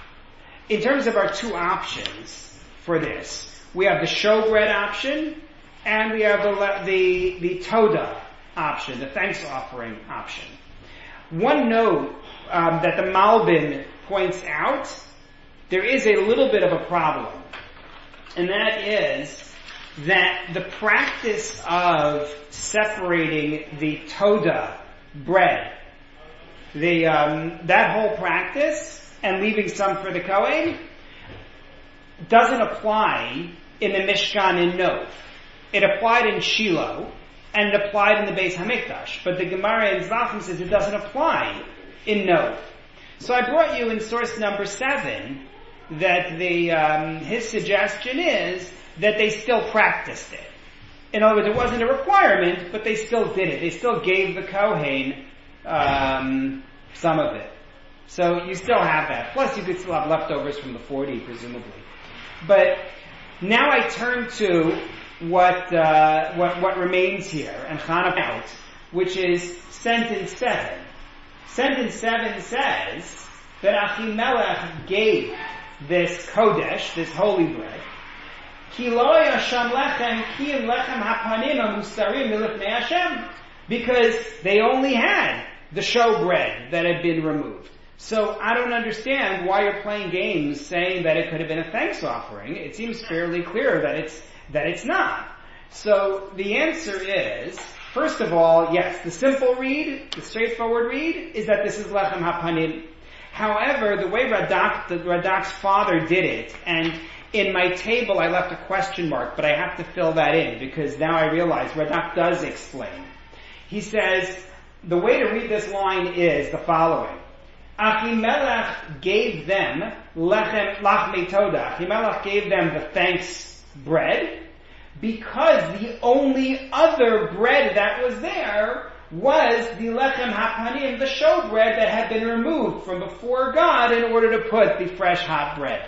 in terms of our two options for this, we have the showbread option and we have the, the, the toda option, the thanks offering option. One note um, that the Malbim points out, there is a little bit of a problem. And that is that the practice of separating the toda bread, the um, that whole practice, and leaving some for the Kohen, doesn't apply in the Mishkan in Nov. It applied in Shiloh, and it applied in the Beis Hamikdash. But the Gemara in Zvachim says it doesn't apply in Nov. So I brought you in source number seven that the um, his suggestion is that they still practiced it. In other words, it wasn't a requirement, but they still did it. They still gave the Kohen um, some of it. So you still have that. Plus, you could still have leftovers from the forty, presumably. But now I turn to what uh, what what remains here and Chana out, which is sentence seven. Sentence seven says that Achimelech gave this kodesh, this holy bread, ki lo yasham lechem ki im lechem hapanim hamusarim milifnei Hashem, because they only had the show bread that had been removed. So I don't understand why you're playing games saying that it could have been a thanks offering. It seems fairly clear that it's that it's not. So the answer is, first of all, yes, the simple read, the straightforward read, is that this is lechem hapanim. However, the way Radak, the Radak's father did it, and in my table I left a question mark, but I have to fill that in because now I realize Radak does explain. He says, the way to read this line is the following. Achimelech gave them lechem lachmei toda. Achimelech gave them the thanks bread because the only other bread that was there was the lechem hapanim, the show bread that had been removed from before God in order to put the fresh hot bread.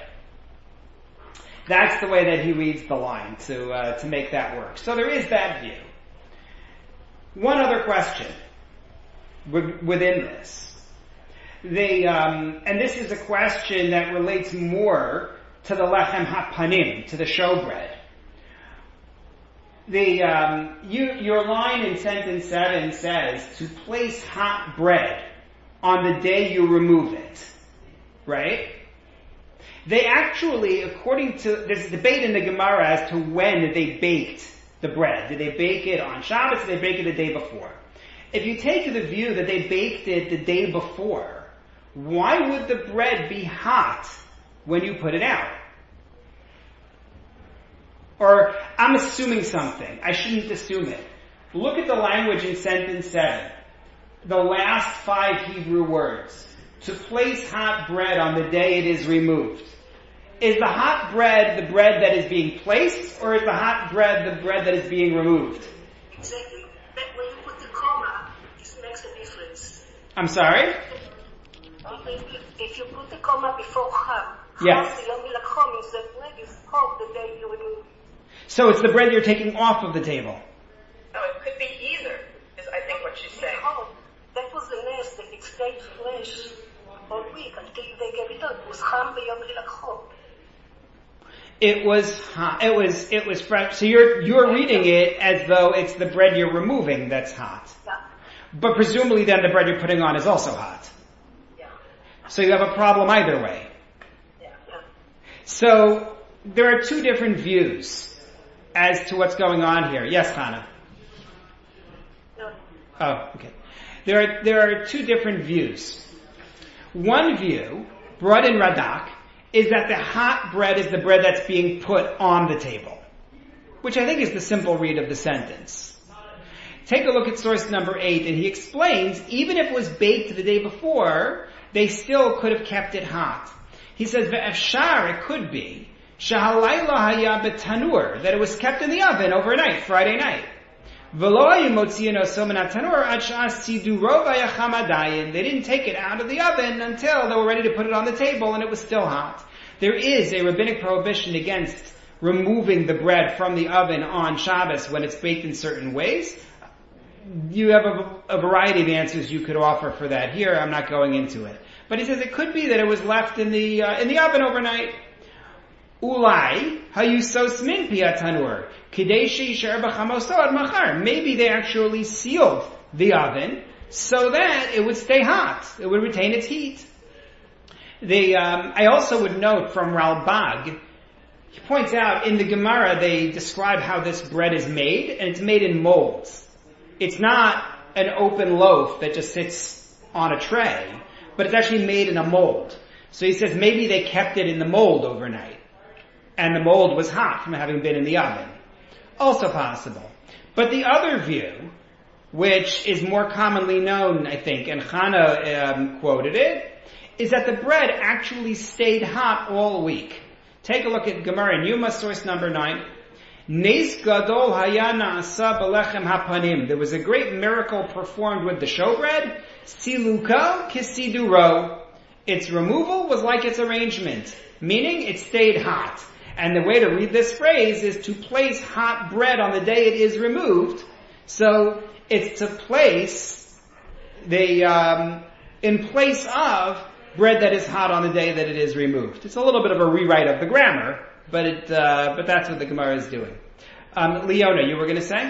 That's the way that he reads the line to uh, to make that work. So there is that view. One other question within this. The um, and this is a question that relates more to the lechem hapanim, to the show bread. The um, you, your line in sentence seven says to place hot bread on the day you remove it, right? They actually, according to there's a debate in the Gemara as to when they baked the bread. Did they bake it on Shabbos? Or did they bake it the day before? If you take the view that they baked it the day before, why would the bread be hot when you put it out? Or, I'm assuming something. I shouldn't assume it. Look at the language in sentence seven. The last five Hebrew words. To place hot bread on the day it is removed. Is the hot bread the bread that is being placed, or is the hot bread the bread that is being removed? Exactly. But when you put the comma, it makes a difference. I'm sorry? If you put the comma before Cham, yes. Cham, the Yom Milachom is the bread you hope the day you remove. So it's the bread you're taking off of the table. No, it could be either, is I think what she's saying. Oh, that was the nest that it stayed fresh all week until they gave it up. It was Cham b'Yom Milachom. It was hot. It was, it was fresh. So you're, you're reading it as though it's the bread you're removing that's hot. Yeah. But presumably then the bread you're putting on is also hot. Yeah. So you have a problem either way. Yeah. Yeah. So there are two different views as to what's going on here. Yes, Hannah? No. Oh, okay. There are, there are two different views. One view, brought in Radak, is that the hot bread is the bread that's being put on the table. Which I think is the simple read of the sentence. Take a look at source number eight, and he explains, even if it was baked the day before, they still could have kept it hot. He says, ve'efshar, it could be, shahalayla haya betanur, that it was kept in the oven overnight, Friday night. V'lo hayu motziyin oso min hatanur ad sha'as siduro v'yacham adayin. They didn't take it out of the oven until they were ready to put it on the table and it was still hot. There is a rabbinic prohibition against removing the bread from the oven on Shabbos when it's baked in certain ways? You have a, a variety of answers you could offer for that here. I'm not going into it. But he says it could be that it was left in the uh, in the oven overnight. Ulai hayusos min piatanur kadeshi yishar b'chamoso ad machar. Maybe they actually sealed the oven so that it would stay hot. It would retain its heat. They, um, I also would note from Ralbag, he points out in the Gemara they describe how this bread is made, and it's made in molds. It's not an open loaf that just sits on a tray, but it's actually made in a mold. So he says maybe they kept it in the mold overnight, and the mold was hot from having been in the oven. Also possible. But the other view, which is more commonly known, I think, and Chana um, quoted it, is that the bread actually stayed hot all week. Take a look at Gemara in Yuma, source number nine. Nes gadol haya na'asa b'lechem hapanim. There was a great miracle performed with the showbread. Siluka kisiduro. Its removal was like its arrangement, meaning it stayed hot. And the way to read this phrase is to place hot bread on the day it is removed. So it's to place the um, in place of bread that is hot on the day that it is removed. It's a little bit of a rewrite of the grammar, but it, uh, but that's what the Gemara is doing. Um, Leona, you were going to say?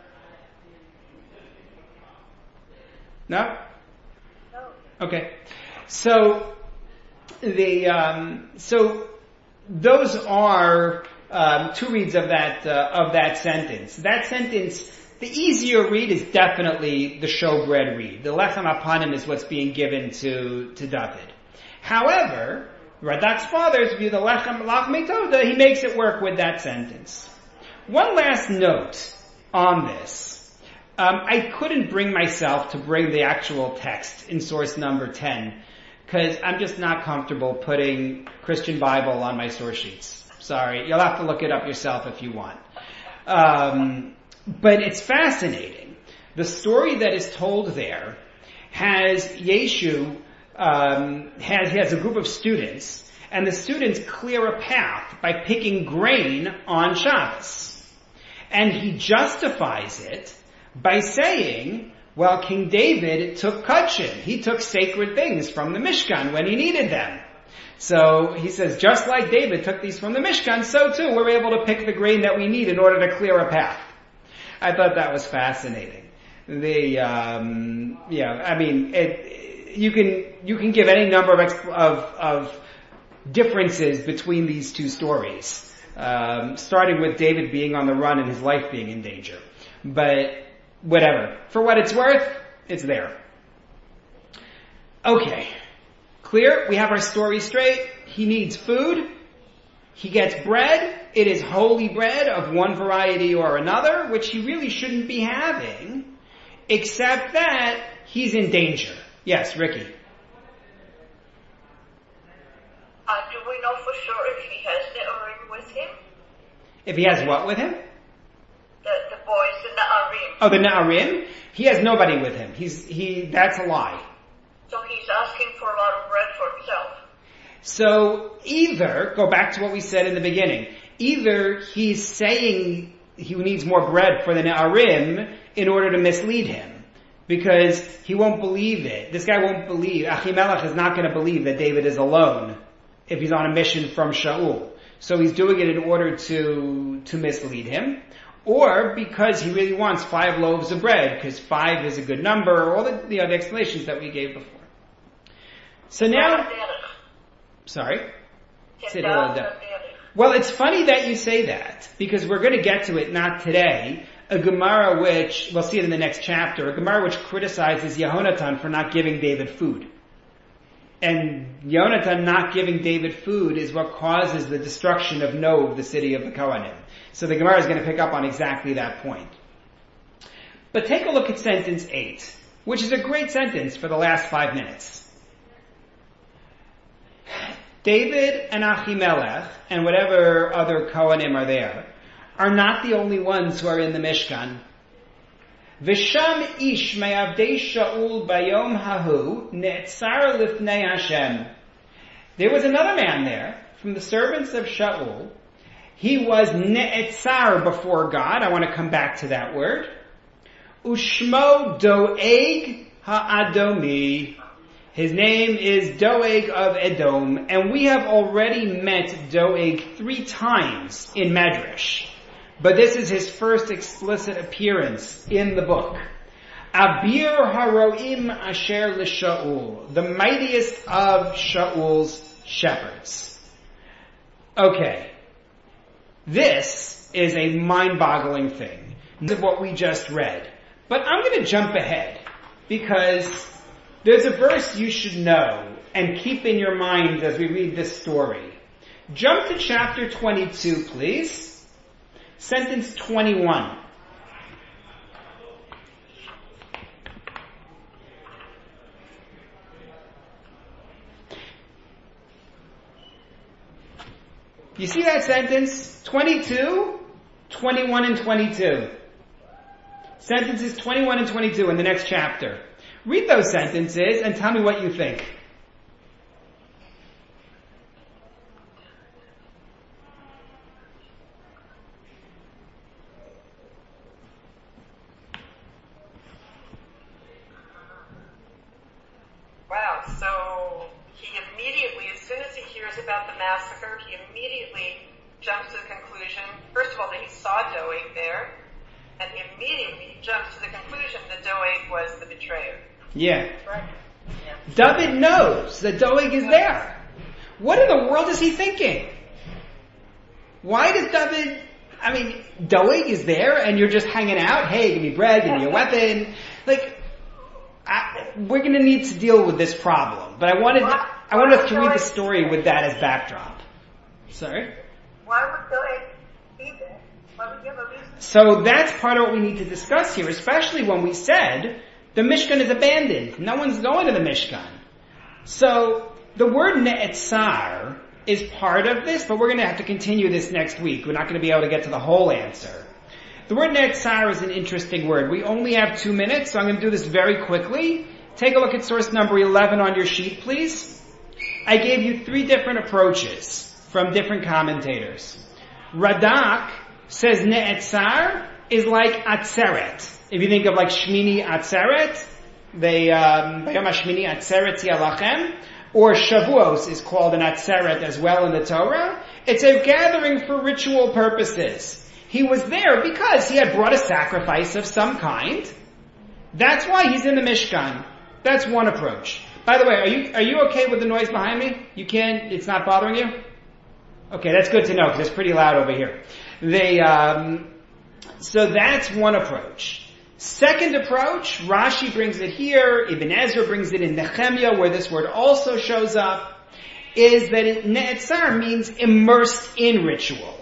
No? No. Okay. So, the, um, so, those are, um, two reads of that, uh, of that sentence. That sentence, the easier read is definitely the showbread read. The lechem apanim is what's being given to, to David. However, Radak's father's view, the lechem lachmei toda, he makes it work with that sentence. One last note on this. Um, I couldn't bring myself to bring the actual text in source number ten, because I'm just not comfortable putting Christian Bible on my source sheets. Sorry, you'll have to look it up yourself if you want. Um, But it's fascinating. The story that is told there has Yeshu, um, has, has a group of students, and the students clear a path by picking grain on Shabbos. And he justifies it by saying, well, King David took kachim. He took sacred things from the Mishkan when he needed them. So he says, just like David took these from the Mishkan, so too we're able to pick the grain that we need in order to clear a path. I thought that was fascinating. The, um, yeah, I mean, it, you can, you can give any number of, exp- of, of differences between these two stories. Um, starting with David being on the run and his life being in danger. But, whatever. For what it's worth, it's there. Okay. Clear? We have our story straight. He needs food. He gets bread. It is holy bread of one variety or another, which he really shouldn't be having, except that he's in danger. Yes, Ricky. Uh, do we know for sure if he has Ne'arim with him? If he has what with him? The, the boys, the Na'arim. Oh, the Na'arim? He has nobody with him. He's, he, that's a lie. So he's asking for a lot of bread for himself. So either, go back to what we said in the beginning, either he's saying he needs more bread for the Na'arim in order to mislead him, because he won't believe it. This guy won't believe, Achimelech is not going to believe that David is alone if he's on a mission from Shaul. So he's doing it in order to, to mislead him, or because he really wants five loaves of bread, because five is a good number, all the, the other explanations that we gave before. So now, sorry? Say it a little bit. Well, it's funny that you say that, because we're going to get to it not today. A Gemara which, we'll see it in the next chapter, a Gemara which criticizes Yehonatan for not giving David food. And Yonatan not giving David food is what causes the destruction of Nob, the city of the Kohanim. So the Gemara is going to pick up on exactly that point. But take a look at sentence eight, which is a great sentence for the last five minutes. David and Achimelech, and whatever other Kohanim are there, are not the only ones who are in the Mishkan. V'sham ish me'avdei Shaul bayom hahu ne'etzar lifnei Hashem. There was another man there, from the servants of Shaul. He was ne'etzar before God. I want to come back to that word. Ushmo Doeg ha'adomi. His name is Doeg of Edom, and we have already met Doeg three times in Medrash. But this is his first explicit appearance in the book. Abir Haroim Asher L'Shaul, the mightiest of Shaul's shepherds. Okay. This is a mind-boggling thing. This is what we just read. But I'm going to jump ahead because there's a verse you should know and keep in your mind as we read this story. Jump to chapter twenty-two, please. Sentence twenty-one. You see that sentence? twenty-two, twenty-one, and twenty-two. Sentences twenty-one and twenty-two in the next chapter. Read those sentences and tell me what you think. Wow, so he immediately, as soon as he hears about the massacre, he immediately jumps to the conclusion, first of all, that he saw Doeg there, and he immediately jumps to the conclusion that Doeg was the betrayer. Yeah. Right. Yeah. David knows that Doeg is there. What in the world is he thinking? Why does David, I mean, Doeg is there and you're just hanging out? Hey, give me bread, give me a weapon. Like, I, we're going to need to deal with this problem. But I wanted, Why, I wanted why us to read Doeg, the story with that as backdrop. Sorry? Why would Doeg be there? Why would you have a reason? So that's part of what we need to discuss here, especially when we said the Mishkan is abandoned. No one's going to the Mishkan. So the word ne'etzar is part of this, but we're going to have to continue this next week. We're not going to be able to get to the whole answer. The word ne'etzar is an interesting word. We only have two minutes, so I'm going to do this very quickly. Take a look at source number eleven on your sheet, please. I gave you three different approaches from different commentators. Radak says ne'etzar is like atzeret. If you think of like Shmini Atzeret, they, um, Bayom HaShmini Atzeret Yalachem, or Shavuos is called an Atzeret as well in the Torah. It's a gathering for ritual purposes. He was there because he had brought a sacrifice of some kind. That's why he's in the Mishkan. That's one approach. By the way, are you, are you okay with the noise behind me? You can't, it's not bothering you? Okay, that's good to know because it's pretty loud over here. They, um, so that's one approach. Second approach, Rashi brings it here, Ibn Ezra brings it in Nehemiah, where this word also shows up, is that it, ne'etzar means immersed in ritual.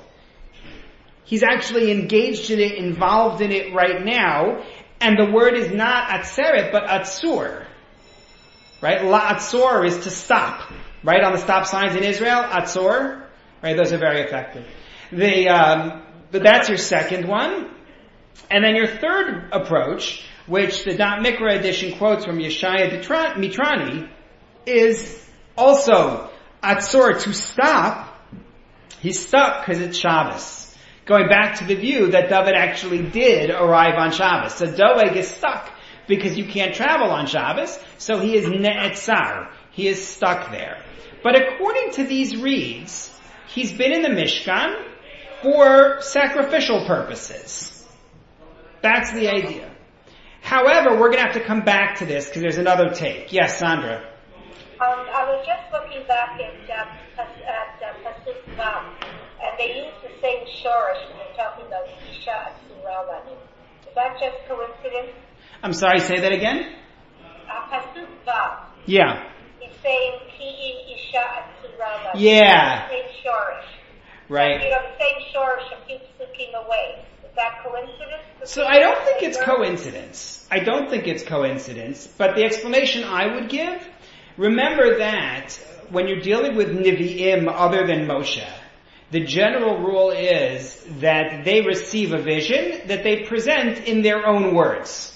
He's actually engaged in it, involved in it right now, and the word is not atzeret, but atzur. Right? La'atzor is to stop. Right? On the stop signs in Israel, atzor. Right? Those are very effective. They, um, but that's your second one. And then your third approach, which the Dot Mikra edition quotes from Yeshaya Mitrani, is also atzor, to stop. He's stuck because it's Shabbos. Going back to the view that David actually did arrive on Shabbos. So Doeg is stuck because you can't travel on Shabbos, so he is ne'etzar. He is stuck there. But according to these reads, he's been in the Mishkan for sacrificial purposes. That's the idea. However, we're going to have to come back to this because there's another take. Yes, Sandra. Um, I was just looking back at uh, at uh, Pasuk Vav, and they use the same shorish when they're talking about Isha Atzura. Is that just coincidence? I'm sorry, say that again? Uh, Pasuk Vav. Yeah. He's saying Ki Isha Atzura. Yeah. The same shorish. Right. You know, the same shorish a few psukim away. Is that coincidence? So I don't think it's coincidence. I don't think it's coincidence. But the explanation I would give, remember that when you're dealing with Nevi'im other than Moshe, the general rule is that they receive a vision that they present in their own words.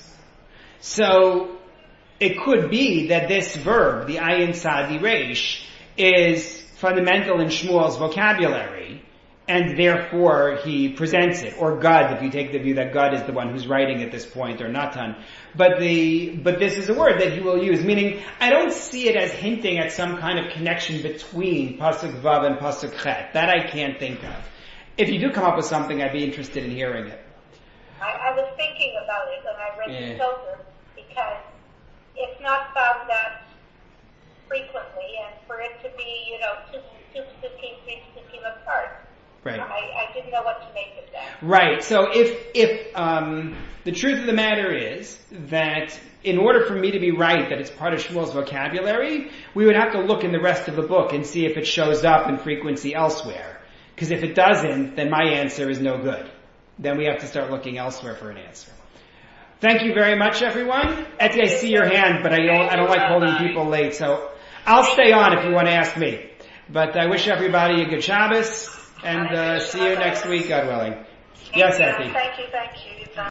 So it could be that this verb, the ayin sadi reish, is fundamental in Shmuel's vocabulary. and therefore he presents it, or God, if you take the view that God is the one who's writing at this point, or Natan. But the, but this is a word that he will use, meaning I don't see it as hinting at some kind of connection between Pasuk Vav and Pasuk Chet. That I can't think of. If you do come up with something, I'd be interested in hearing it. I, I was thinking about it when I read Yeah. the Psalter, because it's not found that frequently, and for it to be, you know, two, two psukim, three psukim apart, Right. I, I didn't know what to make of that. Right. So if if um, the truth of the matter is that in order for me to be right that it's part of Shmuel's vocabulary, we would have to look in the rest of the book and see if it shows up in frequency elsewhere. Because if it doesn't, then my answer is no good. Then we have to start looking elsewhere for an answer. Thank you very much, everyone. Etty, I see your hand, but I don't I don't like holding people late, so I'll stay on if you want to ask me. But I wish everybody a good Shabbos. And uh, see you next week, God willing. Yes, Etty. Thank you, thank you.